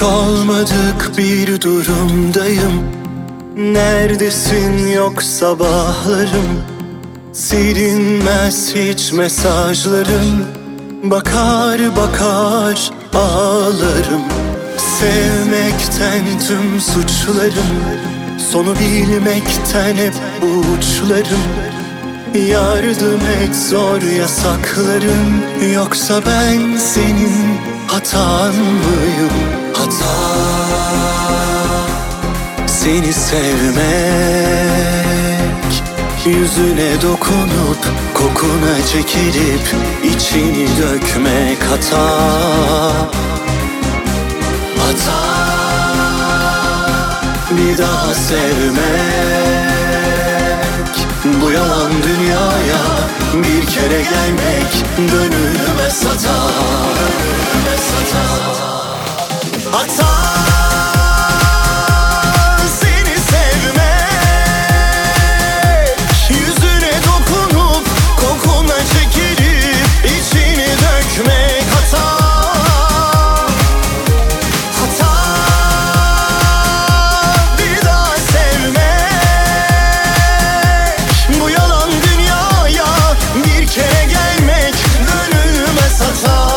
olmadık bir durumdayım. Neredesin yok sabahlarım, silinmez hiç mesajlarım. Bakar bakar ağlarım. Sevmekten tüm suçlarım, sonu bilmekten hep uçlarım. Yardım et zor yasaklarım, yoksa ben senin hatan mıyım? Hata seni sevmek, yüzüne dokunup kokuna çekilip içini dökmek. Hata, hata bir daha sevmek, bu yalan dünyaya bir kere gelmek. Dönülmez hata, dönülmez hata. Hata seni sevmek, yüzüne dokunup kokuna çekilip içini dökmek. Hata, hata bir daha sevmek, bu yalan dünyaya bir kere gelmek. Dönülmez hata.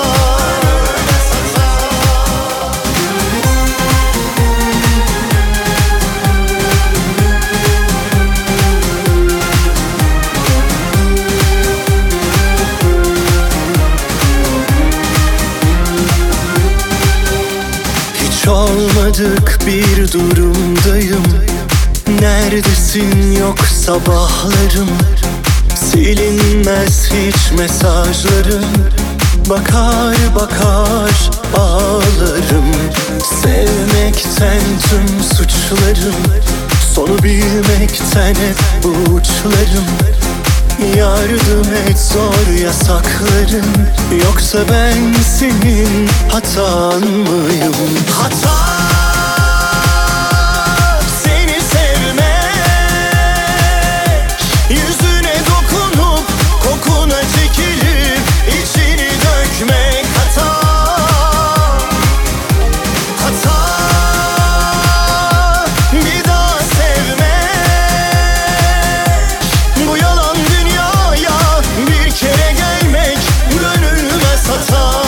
Olmadık bir durumdayım. Neredesin yok sabahlarım, silinmez hiç mesajlarım. Bakar bakar ağlarım. Sevmekten tüm suçlarım, sonu bilmekten hep uçlarım. Yardım et zor yasaklarım, yoksa ben senin hatan mıyım? Hata seni sevmek, yüzüne dokunup kokuna çekilip içini dökmek. Hata, hata bir daha sevmek, bu yalan dünyaya bir kere gelmek. Dönülmez hata.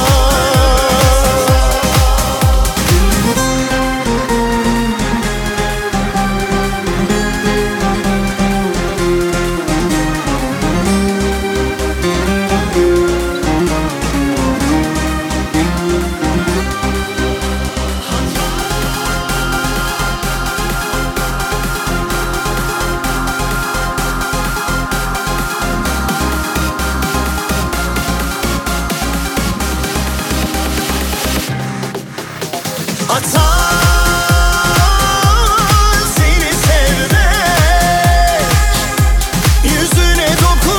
Hata seni sevmek, yüzüne dokun